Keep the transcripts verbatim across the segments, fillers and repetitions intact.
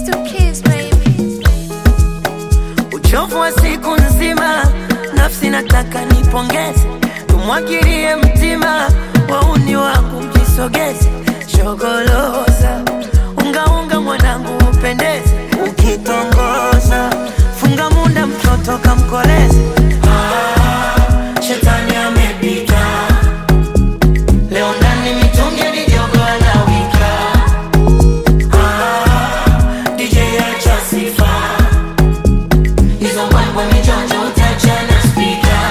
Uchovu wa siku nzima, nafsi nataka nipongeze. Tumwagilie mtima, wauni wangu mjisogeze. Shogoloza, unga unga mwanangu upendeze. Ukitongoza, funga munda mtoto kamkoleze. Ah, shetani amepita. Leo ndani mitungi ni jogo anawika. Ah, D J acha sifa. Hizo mambo mijonjo utachana speaker.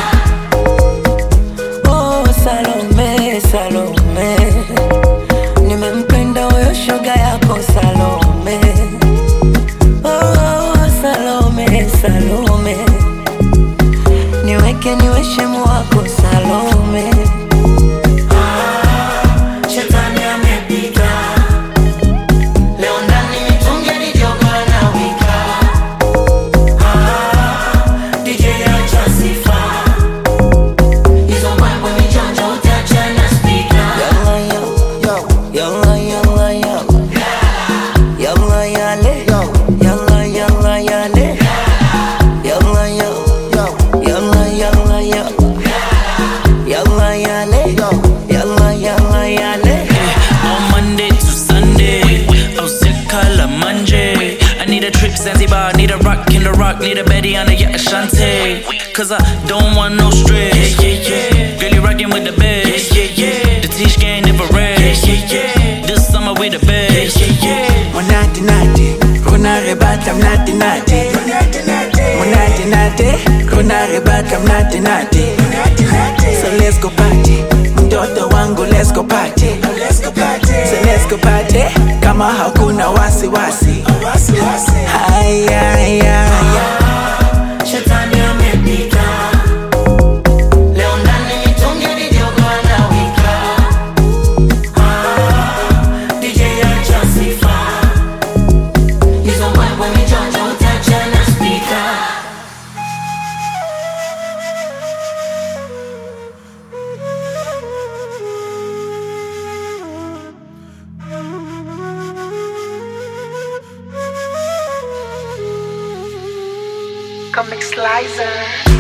Oh Salome, Salome, nimempenda huyo shoga yako Salome. Oh Salome, Salome, niweke niwe shemu wako Salome. Ah, shetani amepita. Leo ndani mitungi ni jogo anawika. Ah, D J acha sifa. Hizo mambo mijonjo utachana speaker. Yalla yalla, yalla yalla, yalla yale, yalla yalla yale, yalla yalla, yalla yalla yale, yalla yalla yale. On Monday to Sunday, oh sick color Monday. I need a trip Zanzibar, need a rock in the rock, need a Betty on the yacht Ashanti. Cause I don't want no stress. Yeah, yeah, yeah. Girl, you rockin' with the best. Yeah, yeah, yeah. The Tish gang never rest. Yeah, yeah, yeah. This summer we the best. Yeah, yeah, yeah. Monati nati, kuna rebata mnati nati. Monati nati, kuna rebata mnati nati. So let's go party, mtoto wangu let's go party. So let's go party, kama hakuna wasi wasi. Haya haya haya. Shetani amepita. Leo ndani mitungi ni jogo anawika. Ah, D J acha sifa. Hizo mambo mijonjo utachana speaker. Comic Slicer.